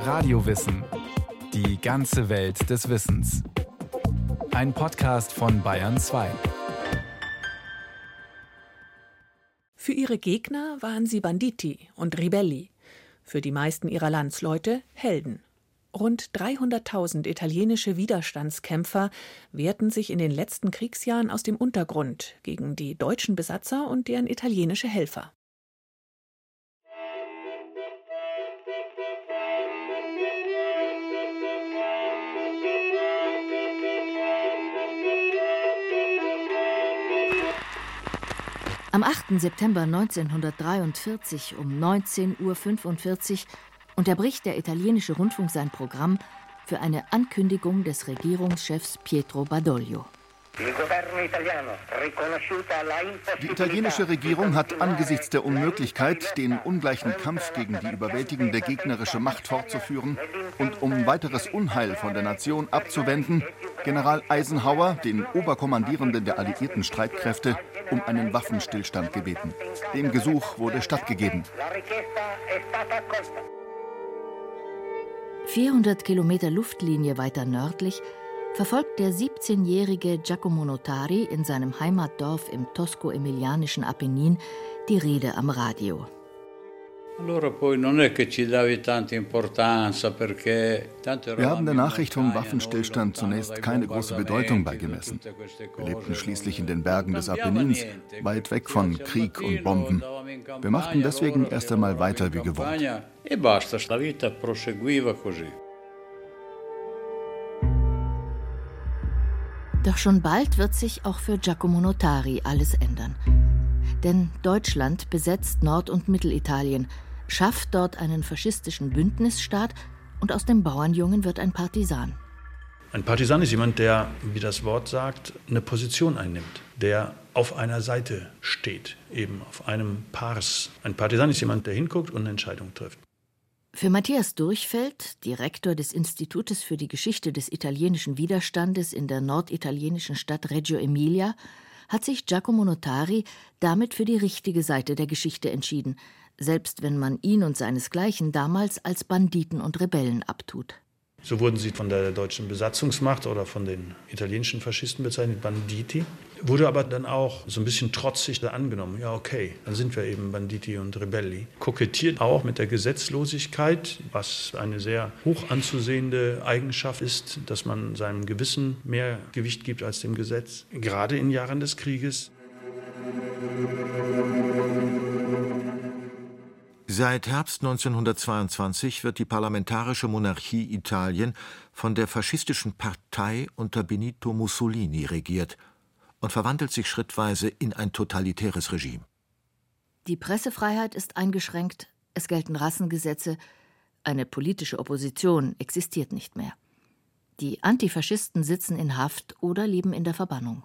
Radiowissen. Die ganze Welt des Wissens. Ein Podcast von Bayern 2. Für ihre Gegner waren sie Banditi und Ribelli, für die meisten ihrer Landsleute Helden. Rund 300.000 italienische Widerstandskämpfer wehrten sich in den letzten Kriegsjahren aus dem Untergrund gegen die deutschen Besatzer und deren italienische Helfer. Am 8. September 1943 um 19:45 Uhr unterbricht der italienische Rundfunk sein Programm für eine Ankündigung des Regierungschefs Pietro Badoglio. Die italienische Regierung hat angesichts der Unmöglichkeit, den ungleichen Kampf gegen die überwältigende gegnerische Macht fortzuführen und um weiteres Unheil von der Nation abzuwenden, General Eisenhower, den Oberkommandierenden der alliierten Streitkräfte, um einen Waffenstillstand gebeten. Dem Gesuch wurde stattgegeben. 400 Kilometer Luftlinie weiter nördlich verfolgt der 17-jährige Giacomo Notari in seinem Heimatdorf im tosko-emilianischen Apennin die Rede am Radio. Wir haben der Nachricht vom Waffenstillstand zunächst keine große Bedeutung beigemessen. Wir lebten schließlich in den Bergen des Apennins, weit weg von Krieg und Bomben. Wir machten deswegen erst einmal weiter wie gewohnt. Doch schon bald wird sich auch für Giacomo Notari alles ändern. Denn Deutschland besetzt Nord- und Mittelitalien, schafft dort einen faschistischen Bündnisstaat und aus dem Bauernjungen wird ein Partisan. Ein Partisan ist jemand, der, wie das Wort sagt, eine Position einnimmt, der auf einer Seite steht, eben auf einem Pars. Ein Partisan ist jemand, der hinguckt und eine Entscheidung trifft. Für Matthias Durchfeld, Direktor des Institutes für die Geschichte des italienischen Widerstandes in der norditalienischen Stadt Reggio Emilia, hat sich Giacomo Notari damit für die richtige Seite der Geschichte entschieden, selbst wenn man ihn und seinesgleichen damals als Banditen und Rebellen abtut. So wurden sie von der deutschen Besatzungsmacht oder von den italienischen Faschisten bezeichnet, Banditi. Wurde aber dann auch so ein bisschen trotzig angenommen. Ja, okay, dann sind wir eben Banditi und Rebelli. Kokettiert auch mit der Gesetzlosigkeit, was eine sehr hoch anzusehende Eigenschaft ist, dass man seinem Gewissen mehr Gewicht gibt als dem Gesetz, gerade in Jahren des Krieges. Seit Herbst 1922 wird die parlamentarische Monarchie Italien von der faschistischen Partei unter Benito Mussolini regiert und verwandelt sich schrittweise in ein totalitäres Regime. Die Pressefreiheit ist eingeschränkt, es gelten Rassengesetze, eine politische Opposition existiert nicht mehr. Die Antifaschisten sitzen in Haft oder leben in der Verbannung.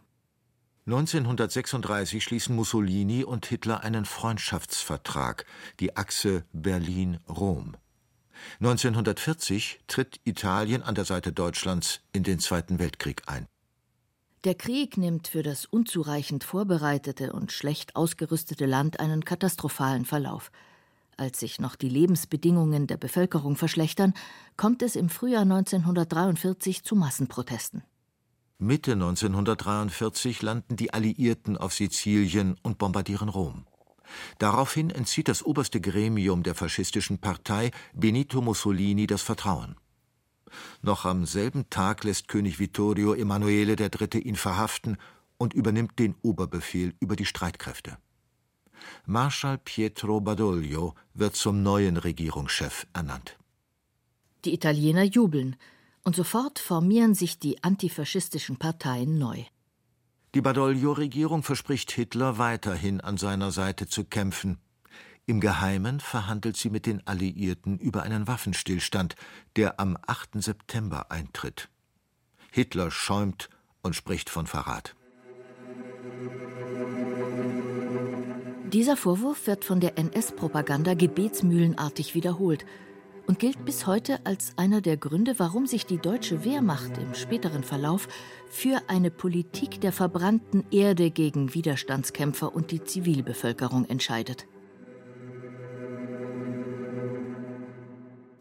1936 schließen Mussolini und Hitler einen Freundschaftsvertrag, die Achse Berlin-Rom. 1940 tritt Italien an der Seite Deutschlands in den Zweiten Weltkrieg ein. Der Krieg nimmt für das unzureichend vorbereitete und schlecht ausgerüstete Land einen katastrophalen Verlauf. Als sich noch die Lebensbedingungen der Bevölkerung verschlechtern, kommt es im Frühjahr 1943 zu Massenprotesten. Mitte 1943 landen die Alliierten auf Sizilien und bombardieren Rom. Daraufhin entzieht das oberste Gremium der faschistischen Partei Benito Mussolini das Vertrauen. Noch am selben Tag lässt König Vittorio Emanuele III. Ihn verhaften und übernimmt den Oberbefehl über die Streitkräfte. Marschall Pietro Badoglio wird zum neuen Regierungschef ernannt. Die Italiener jubeln. Und sofort formieren sich die antifaschistischen Parteien neu. Die Badoglio-Regierung verspricht Hitler, weiterhin an seiner Seite zu kämpfen. Im Geheimen verhandelt sie mit den Alliierten über einen Waffenstillstand, der am 8. September eintritt. Hitler schäumt und spricht von Verrat. Dieser Vorwurf wird von der NS-Propaganda gebetsmühlenartig wiederholt und gilt bis heute als einer der Gründe, warum sich die deutsche Wehrmacht im späteren Verlauf für eine Politik der verbrannten Erde gegen Widerstandskämpfer und die Zivilbevölkerung entscheidet.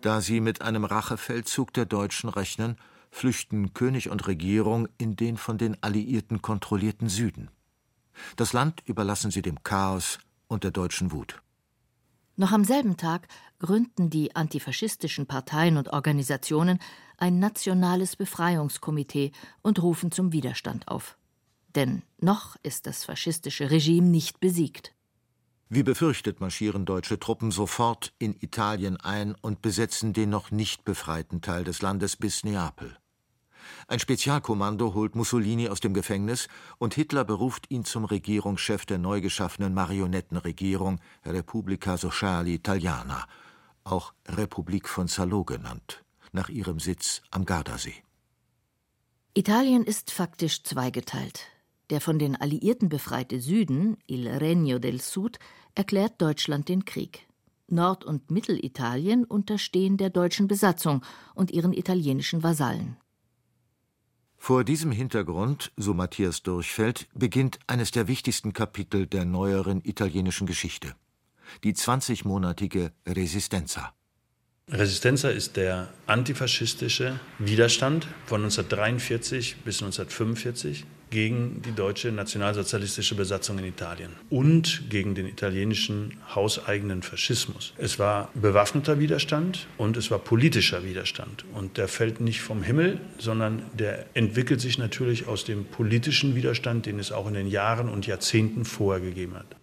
Da sie mit einem Rachefeldzug der Deutschen rechnen, flüchten König und Regierung in den von den Alliierten kontrollierten Süden. Das Land überlassen sie dem Chaos und der deutschen Wut. Noch am selben Tag gründen die antifaschistischen Parteien und Organisationen ein nationales Befreiungskomitee und rufen zum Widerstand auf. Denn noch ist das faschistische Regime nicht besiegt. Wie befürchtet, marschieren deutsche Truppen sofort in Italien ein und besetzen den noch nicht befreiten Teil des Landes bis Neapel. Ein Spezialkommando holt Mussolini aus dem Gefängnis und Hitler beruft ihn zum Regierungschef der neu geschaffenen Marionettenregierung Repubblica Sociale Italiana, auch Republik von Salò genannt, nach ihrem Sitz am Gardasee. Italien ist faktisch zweigeteilt. Der von den Alliierten befreite Süden, Il Regno del Sud, erklärt Deutschland den Krieg. Nord- und Mittelitalien unterstehen der deutschen Besatzung und ihren italienischen Vasallen. Vor diesem Hintergrund, so Matthias Durchfeld, beginnt eines der wichtigsten Kapitel der neueren italienischen Geschichte: die 20-monatige Resistenza. Resistenza ist der antifaschistische Widerstand von 1943 bis 1945 gegen die deutsche nationalsozialistische Besatzung in Italien und gegen den italienischen hauseigenen Faschismus. Es war bewaffneter Widerstand und es war politischer Widerstand. Und der fällt nicht vom Himmel, sondern der entwickelt sich natürlich aus dem politischen Widerstand, den es auch in den Jahren und Jahrzehnten vorher gegeben hat.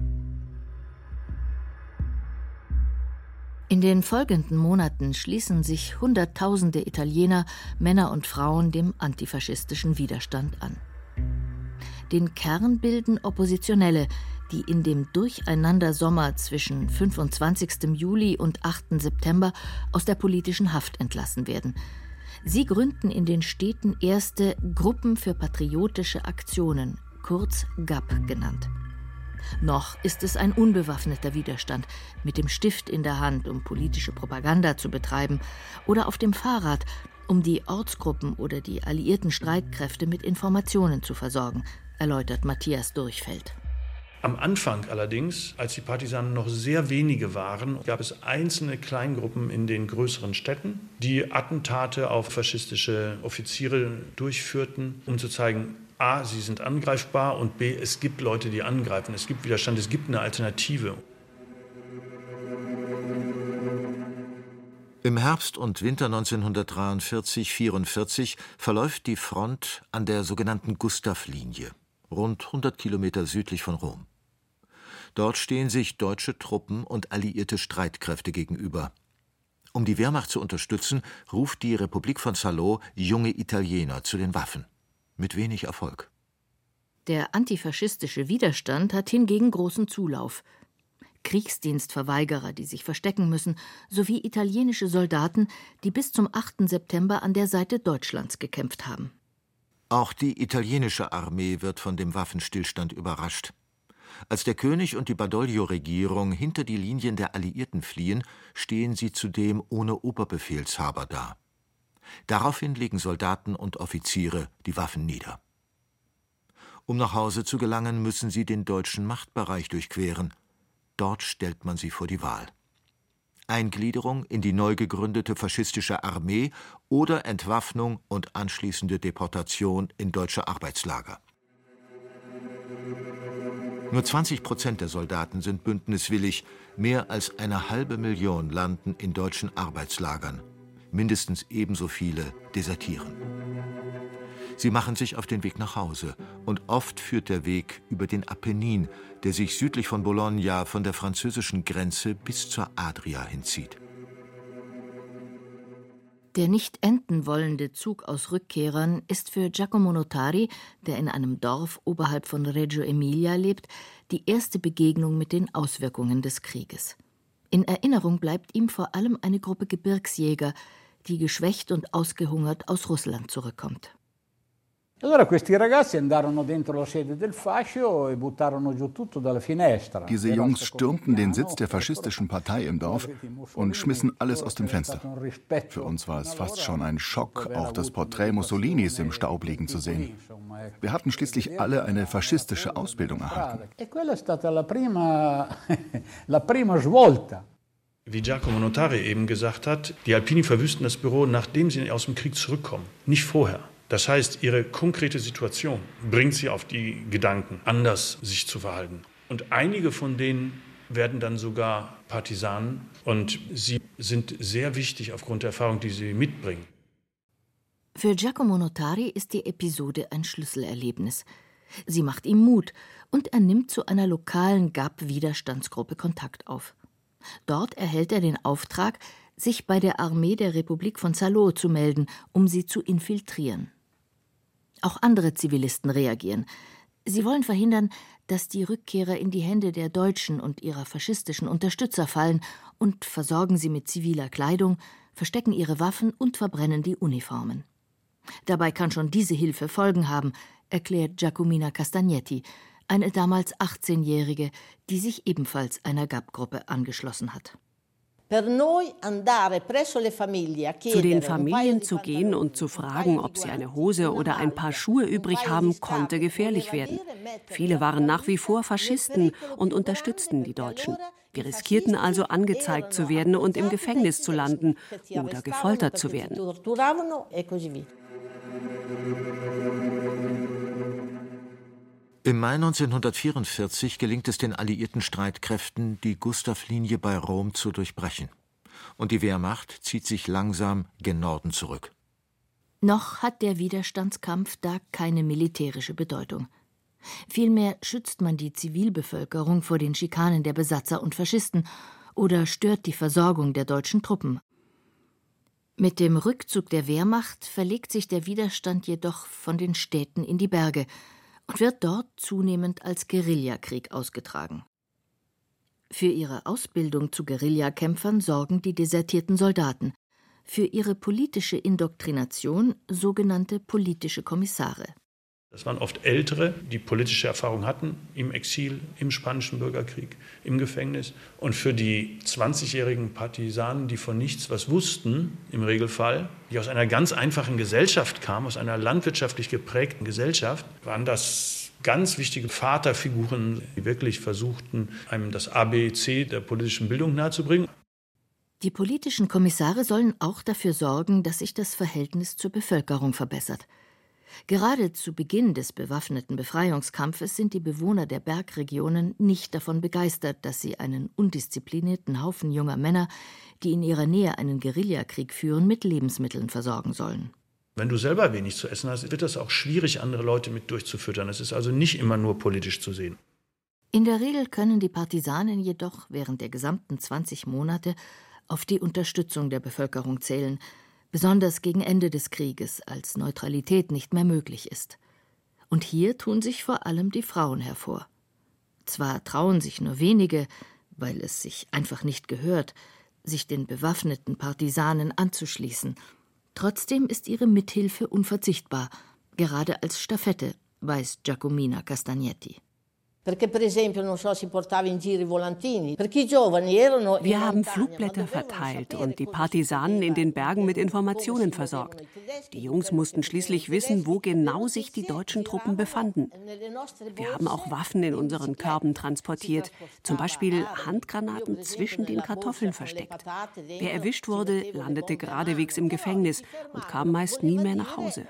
In den folgenden Monaten schließen sich Hunderttausende Italiener, Männer und Frauen dem antifaschistischen Widerstand an. Den Kern bilden Oppositionelle, die in dem Durcheinandersommer zwischen 25. Juli und 8. September aus der politischen Haft entlassen werden. Sie gründen in den Städten erste Gruppen für patriotische Aktionen, kurz GAP genannt. Noch ist es ein unbewaffneter Widerstand, mit dem Stift in der Hand, um politische Propaganda zu betreiben, oder auf dem Fahrrad, um die Ortsgruppen oder die alliierten Streitkräfte mit Informationen zu versorgen, erläutert Matthias Durchfeld. Am Anfang allerdings, als die Partisanen noch sehr wenige waren, gab es einzelne Kleingruppen in den größeren Städten, die Attentate auf faschistische Offiziere durchführten, um zu zeigen, A, sie sind angreifbar und B, es gibt Leute, die angreifen, es gibt Widerstand, es gibt eine Alternative. Im Herbst und Winter 1943/44 verläuft die Front an der sogenannten Gustav-Linie, rund 100 Kilometer südlich von Rom. Dort stehen sich deutsche Truppen und alliierte Streitkräfte gegenüber. Um die Wehrmacht zu unterstützen, ruft die Republik von Salò junge Italiener zu den Waffen. Mit wenig Erfolg. Der antifaschistische Widerstand hat hingegen großen Zulauf. Kriegsdienstverweigerer, die sich verstecken müssen, sowie italienische Soldaten, die bis zum 8. September an der Seite Deutschlands gekämpft haben. Auch die italienische Armee wird von dem Waffenstillstand überrascht. Als der König und die Badoglio-Regierung hinter die Linien der Alliierten fliehen, stehen sie zudem ohne Oberbefehlshaber da. Daraufhin legen Soldaten und Offiziere die Waffen nieder. Um nach Hause zu gelangen, müssen sie den deutschen Machtbereich durchqueren. Dort stellt man sie vor die Wahl: Eingliederung in die neu gegründete faschistische Armee oder Entwaffnung und anschließende Deportation in deutsche Arbeitslager. Nur 20% der Soldaten sind bündniswillig, mehr als 500.000 landen in deutschen Arbeitslagern. Mindestens ebenso viele desertieren. Sie machen sich auf den Weg nach Hause und oft führt der Weg über den Apennin, der sich südlich von Bologna von der französischen Grenze bis zur Adria hinzieht. Der nicht enden wollende Zug aus Rückkehrern ist für Giacomo Notari, der in einem Dorf oberhalb von Reggio Emilia lebt, die erste Begegnung mit den Auswirkungen des Krieges. In Erinnerung bleibt ihm vor allem eine Gruppe Gebirgsjäger, die geschwächt und ausgehungert aus Russland zurückkommt. Diese Jungs stürmten den Sitz der faschistischen Partei im Dorf und schmissen alles aus dem Fenster. Für uns war es fast schon ein Schock, auch das Porträt Mussolinis im Staub liegen zu sehen. Wir hatten schließlich alle eine faschistische Ausbildung erhalten. Wie Giacomo Notari eben gesagt hat, die Alpini verwüsten das Büro, nachdem sie aus dem Krieg zurückkommen, nicht vorher. Das heißt, ihre konkrete Situation bringt sie auf die Gedanken, anders sich zu verhalten. Und einige von denen werden dann sogar Partisanen und sie sind sehr wichtig aufgrund der Erfahrung, die sie mitbringen. Für Giacomo Notari ist die Episode ein Schlüsselerlebnis. Sie macht ihm Mut und er nimmt zu einer lokalen GAP-Widerstandsgruppe Kontakt auf. Dort erhält er den Auftrag, sich bei der Armee der Republik von Salo zu melden, um sie zu infiltrieren. Auch andere Zivilisten reagieren. Sie wollen verhindern, dass die Rückkehrer in die Hände der Deutschen und ihrer faschistischen Unterstützer fallen und versorgen sie mit ziviler Kleidung, verstecken ihre Waffen und verbrennen die Uniformen. Dabei kann schon diese Hilfe Folgen haben, erklärt Giacomina Castagnetti, eine damals 18-Jährige, die sich ebenfalls einer GAP-Gruppe angeschlossen hat. Zu den Familien zu gehen und zu fragen, ob sie eine Hose oder ein paar Schuhe übrig haben, konnte gefährlich werden. Viele waren nach wie vor Faschisten und unterstützten die Deutschen. Wir riskierten also, angezeigt zu werden und im Gefängnis zu landen oder gefoltert zu werden. Im Mai 1944 gelingt es den alliierten Streitkräften, die Gustav-Linie bei Rom zu durchbrechen. Und die Wehrmacht zieht sich langsam gen Norden zurück. Noch hat der Widerstandskampf da keine militärische Bedeutung. Vielmehr schützt man die Zivilbevölkerung vor den Schikanen der Besatzer und Faschisten oder stört die Versorgung der deutschen Truppen. Mit dem Rückzug der Wehrmacht verlegt sich der Widerstand jedoch von den Städten in die Berge und wird dort zunehmend als Guerillakrieg ausgetragen. Für ihre Ausbildung zu Guerillakämpfern sorgen die desertierten Soldaten, für ihre politische Indoktrination sogenannte politische Kommissare. Das waren oft Ältere, die politische Erfahrung hatten im Exil, im Spanischen Bürgerkrieg, im Gefängnis. Und für die 20-jährigen Partisanen, die von nichts was wussten, im Regelfall, die aus einer ganz einfachen Gesellschaft kamen, aus einer landwirtschaftlich geprägten Gesellschaft, waren das ganz wichtige Vaterfiguren, die wirklich versuchten, einem das ABC der politischen Bildung nahezubringen. Die politischen Kommissare sollen auch dafür sorgen, dass sich das Verhältnis zur Bevölkerung verbessert. Gerade zu Beginn des bewaffneten Befreiungskampfes sind die Bewohner der Bergregionen nicht davon begeistert, dass sie einen undisziplinierten Haufen junger Männer, die in ihrer Nähe einen Guerillakrieg führen, mit Lebensmitteln versorgen sollen. Wenn du selber wenig zu essen hast, wird das auch schwierig, andere Leute mit durchzufüttern. Es ist also nicht immer nur politisch zu sehen. In der Regel können die Partisanen jedoch während der gesamten 20 Monate auf die Unterstützung der Bevölkerung zählen, besonders gegen Ende des Krieges, als Neutralität nicht mehr möglich ist. Und hier tun sich vor allem die Frauen hervor. Zwar trauen sich nur wenige, weil es sich einfach nicht gehört, sich den bewaffneten Partisanen anzuschließen. Trotzdem ist ihre Mithilfe unverzichtbar, gerade als Stafette, weiß Giacomina Castagnetti. Wir haben Flugblätter verteilt und die Partisanen in den Bergen mit Informationen versorgt. Die Jungs mussten schließlich wissen, wo genau sich die deutschen Truppen befanden. Wir haben auch Waffen in unseren Körben transportiert, zum Beispiel Handgranaten zwischen den Kartoffeln versteckt. Wer erwischt wurde, landete geradewegs im Gefängnis und kam meist nie mehr nach Hause.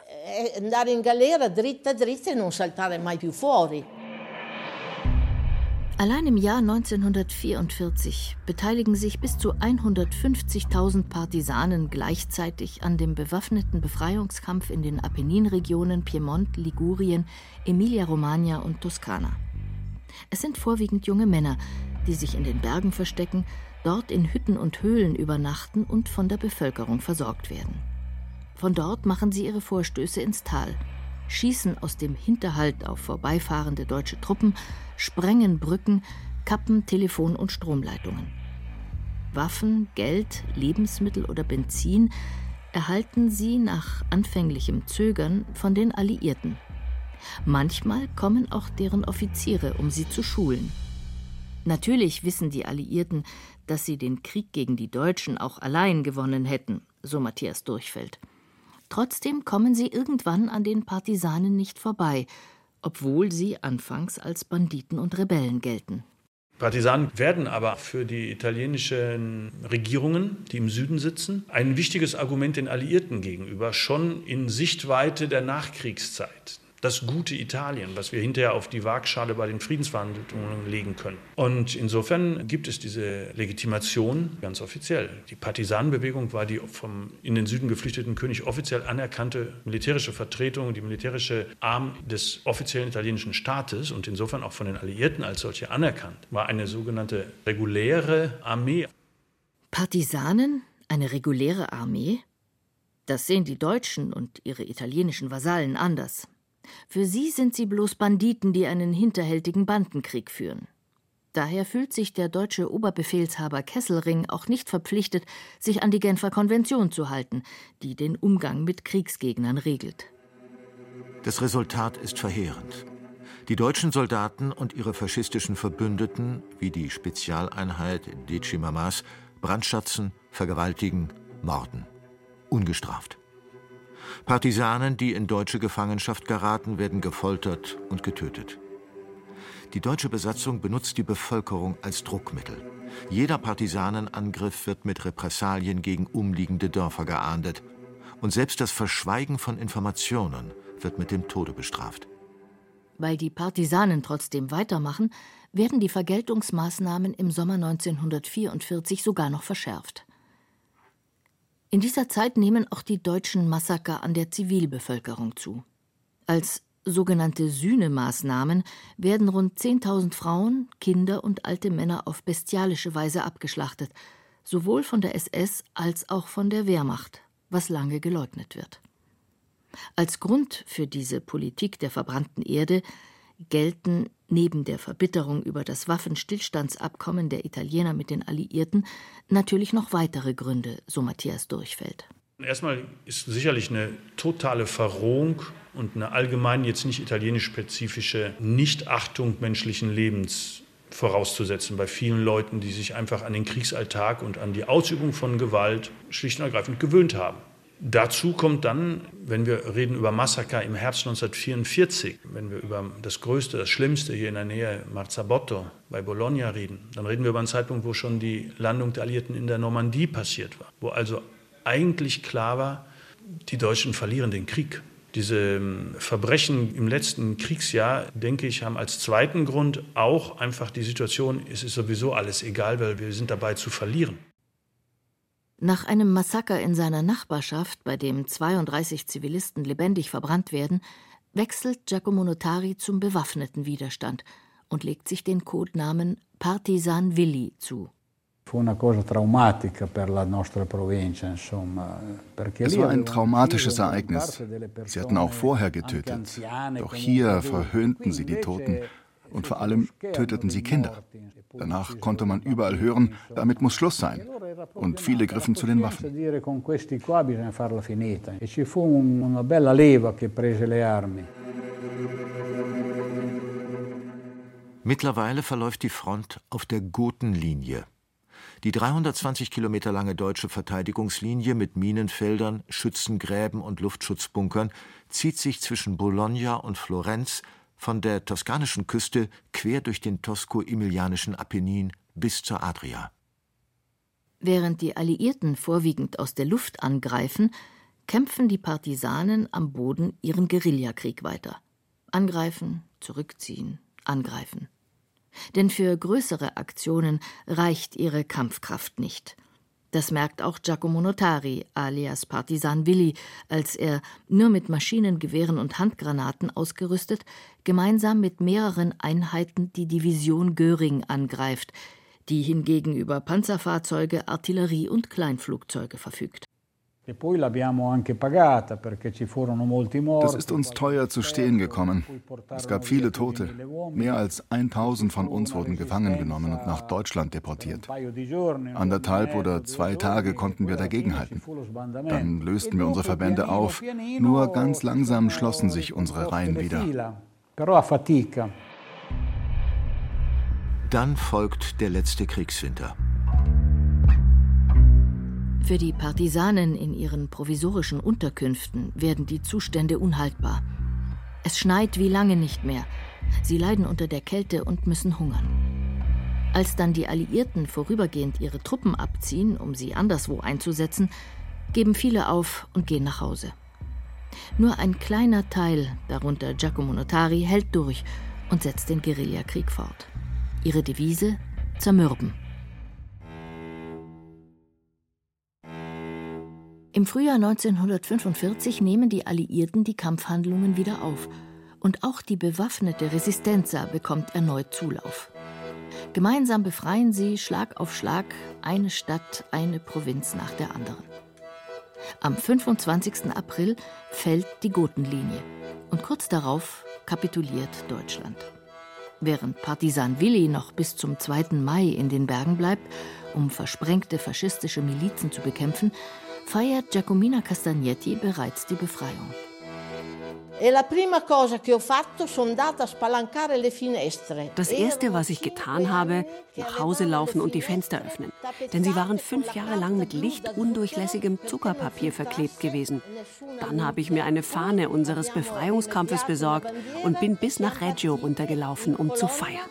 Allein im Jahr 1944 beteiligen sich bis zu 150.000 Partisanen gleichzeitig an dem bewaffneten Befreiungskampf in den Apenninregionen Piemont, Ligurien, Emilia-Romagna und Toskana. Es sind vorwiegend junge Männer, die sich in den Bergen verstecken, dort in Hütten und Höhlen übernachten und von der Bevölkerung versorgt werden. Von dort machen sie ihre Vorstöße ins Tal, schießen aus dem Hinterhalt auf vorbeifahrende deutsche Truppen, sprengen Brücken, kappen Telefon- und Stromleitungen. Waffen, Geld, Lebensmittel oder Benzin erhalten sie nach anfänglichem Zögern von den Alliierten. Manchmal kommen auch deren Offiziere, um sie zu schulen. Natürlich wissen die Alliierten, dass sie den Krieg gegen die Deutschen auch allein gewonnen hätten, so Matthias Durchfeld. Trotzdem kommen sie irgendwann an den Partisanen nicht vorbei, obwohl sie anfangs als Banditen und Rebellen gelten. Partisanen werden aber für die italienischen Regierungen, die im Süden sitzen, ein wichtiges Argument den Alliierten gegenüber, schon in Sichtweite der Nachkriegszeit. Das gute Italien, was wir hinterher auf die Waagschale bei den Friedensverhandlungen legen können. Und insofern gibt es diese Legitimation ganz offiziell. Die Partisanenbewegung war die vom in den Süden geflüchteten König offiziell anerkannte militärische Vertretung, die militärische Arm des offiziellen italienischen Staates und insofern auch von den Alliierten als solche anerkannt, war eine sogenannte reguläre Armee. Partisanen? Eine reguläre Armee? Das sehen die Deutschen und ihre italienischen Vasallen anders. Für sie sind sie bloß Banditen, die einen hinterhältigen Bandenkrieg führen. Daher fühlt sich der deutsche Oberbefehlshaber Kesselring auch nicht verpflichtet, sich an die Genfer Konvention zu halten, die den Umgang mit Kriegsgegnern regelt. Das Resultat ist verheerend. Die deutschen Soldaten und ihre faschistischen Verbündeten, wie die Spezialeinheit Decima Mas, brandschatzen, vergewaltigen, morden. Ungestraft. Partisanen, die in deutsche Gefangenschaft geraten, werden gefoltert und getötet. Die deutsche Besatzung benutzt die Bevölkerung als Druckmittel. Jeder Partisanenangriff wird mit Repressalien gegen umliegende Dörfer geahndet. Und selbst das Verschweigen von Informationen wird mit dem Tode bestraft. Weil die Partisanen trotzdem weitermachen, werden die Vergeltungsmaßnahmen im Sommer 1944 sogar noch verschärft. In dieser Zeit nehmen auch die deutschen Massaker an der Zivilbevölkerung zu. Als sogenannte Sühnemaßnahmen werden rund 10.000 Frauen, Kinder und alte Männer auf bestialische Weise abgeschlachtet, sowohl von der SS als auch von der Wehrmacht, was lange geleugnet wird. Als Grund für diese Politik der verbrannten Erde gelten neben der Verbitterung über das Waffenstillstandsabkommen der Italiener mit den Alliierten natürlich noch weitere Gründe, so Matthias Durchfeld. Erstmal ist sicherlich eine totale Verrohung und eine allgemein jetzt nicht italienisch-spezifische Nichtachtung menschlichen Lebens vorauszusetzen bei vielen Leuten, die sich einfach an den Kriegsalltag und an die Ausübung von Gewalt schlicht und ergreifend gewöhnt haben. Dazu kommt dann, wenn wir reden über Massaker im Herbst 1944, wenn wir über das Größte, das Schlimmste hier in der Nähe, Marzabotto bei Bologna reden, dann reden wir über einen Zeitpunkt, wo schon die Landung der Alliierten in der Normandie passiert war, wo also eigentlich klar war, die Deutschen verlieren den Krieg. Diese Verbrechen im letzten Kriegsjahr, denke ich, haben als zweiten Grund auch einfach die Situation, es ist sowieso alles egal, weil wir sind dabei zu verlieren. Nach einem Massaker in seiner Nachbarschaft, bei dem 32 Zivilisten lebendig verbrannt werden, wechselt Giacomo Notari zum bewaffneten Widerstand und legt sich den Codenamen Partisan Willi zu. Es war ein traumatisches Ereignis. Sie hatten auch vorher getötet. Doch hier verhöhnten sie die Toten. Und vor allem töteten sie Kinder. Danach konnte man überall hören, damit muss Schluss sein. Und viele griffen zu den Waffen. Mittlerweile verläuft die Front auf der Gotenlinie. Die 320 Kilometer lange deutsche Verteidigungslinie mit Minenfeldern, Schützengräben und Luftschutzbunkern zieht sich zwischen Bologna und Florenz von der toskanischen Küste quer durch den tosko-emilianischen Apennin bis zur Adria. Während die Alliierten vorwiegend aus der Luft angreifen, kämpfen die Partisanen am Boden ihren Guerillakrieg weiter. Angreifen, zurückziehen, angreifen. Denn für größere Aktionen reicht ihre Kampfkraft nicht. Das merkt auch Giacomo Notari, alias Partisan Willi, als er, nur mit Maschinengewehren und Handgranaten ausgerüstet, gemeinsam mit mehreren Einheiten die Division Göring angreift, die hingegen über Panzerfahrzeuge, Artillerie und Kleinflugzeuge verfügt. Das ist uns teuer zu stehen gekommen. Es gab viele Tote. Mehr als 1000 von uns wurden gefangen genommen und nach Deutschland deportiert. 1,5 oder 2 Tage konnten wir dagegenhalten. Dann lösten wir unsere Verbände auf. Nur ganz langsam schlossen sich unsere Reihen wieder. Dann folgt der letzte Kriegswinter. Für die Partisanen in ihren provisorischen Unterkünften werden die Zustände unhaltbar. Es schneit wie lange nicht mehr. Sie leiden unter der Kälte und müssen hungern. Als dann die Alliierten vorübergehend ihre Truppen abziehen, um sie anderswo einzusetzen, geben viele auf und gehen nach Hause. Nur ein kleiner Teil, darunter Giacomo Notari, hält durch und setzt den Guerillakrieg fort. Ihre Devise: zermürben. Im Frühjahr 1945 nehmen die Alliierten die Kampfhandlungen wieder auf und auch die bewaffnete Resistenza bekommt erneut Zulauf. Gemeinsam befreien sie Schlag auf Schlag eine Stadt, eine Provinz nach der anderen. Am 25. April fällt die Gotenlinie und kurz darauf kapituliert Deutschland. Während Partisan Willi noch bis zum 2. Mai in den Bergen bleibt, um versprengte faschistische Milizen zu bekämpfen, feiert Giacomina Castagnetti bereits die Befreiung. Das Erste, was ich getan habe, nach Hause laufen und die Fenster öffnen. Denn sie waren 5 Jahre lang mit lichtundurchlässigem Zuckerpapier verklebt gewesen. Dann habe ich mir eine Fahne unseres Befreiungskampfes besorgt und bin bis nach Reggio runtergelaufen, um zu feiern.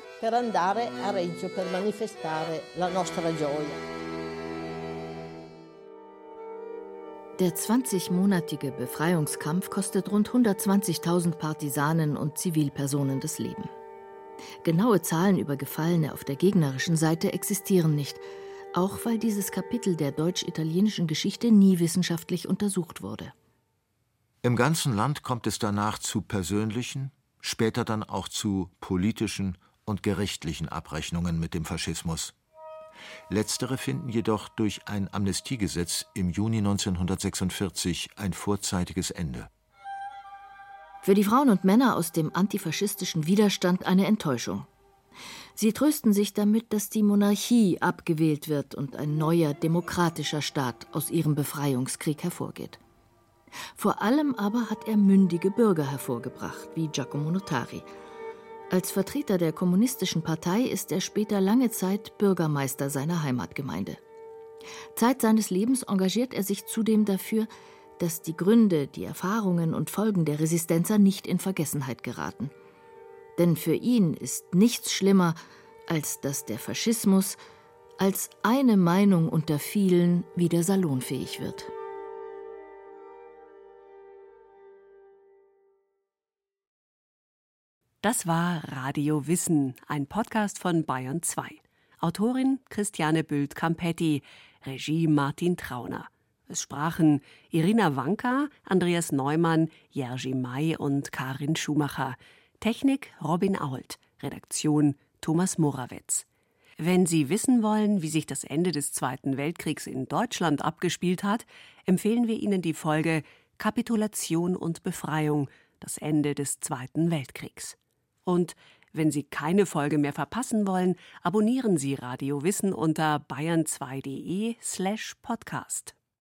Der 20-monatige Befreiungskampf kostet rund 120.000 Partisanen und Zivilpersonen das Leben. Genaue Zahlen über Gefallene auf der gegnerischen Seite existieren nicht, auch weil dieses Kapitel der deutsch-italienischen Geschichte nie wissenschaftlich untersucht wurde. Im ganzen Land kommt es danach zu persönlichen, später dann auch zu politischen und gerichtlichen Abrechnungen mit dem Faschismus. Letztere finden jedoch durch ein Amnestiegesetz im Juni 1946 ein vorzeitiges Ende. Für die Frauen und Männer aus dem antifaschistischen Widerstand eine Enttäuschung. Sie trösten sich damit, dass die Monarchie abgewählt wird und ein neuer demokratischer Staat aus ihrem Befreiungskrieg hervorgeht. Vor allem aber hat er mündige Bürger hervorgebracht, wie Giacomo Notari. Als Vertreter der Kommunistischen Partei ist er später lange Zeit Bürgermeister seiner Heimatgemeinde. Zeit seines Lebens engagiert er sich zudem dafür, dass die Gründe, die Erfahrungen und Folgen der Resistenza nicht in Vergessenheit geraten. Denn für ihn ist nichts schlimmer, als dass der Faschismus als eine Meinung unter vielen wieder salonfähig wird. Das war Radio Wissen, ein Podcast von Bayern 2. Autorin Christiane Bült-Campetti, Regie Martin Trauner. Es sprachen Irina Wanka, Andreas Neumann, Jerzy May und Karin Schumacher. Technik Robin Ault, Redaktion Thomas Morawetz. Wenn Sie wissen wollen, wie sich das Ende des Zweiten Weltkriegs in Deutschland abgespielt hat, empfehlen wir Ihnen die Folge Kapitulation und Befreiung, das Ende des Zweiten Weltkriegs. Und wenn Sie keine Folge mehr verpassen wollen, abonnieren Sie Radio Wissen unter bayern2.de/podcast.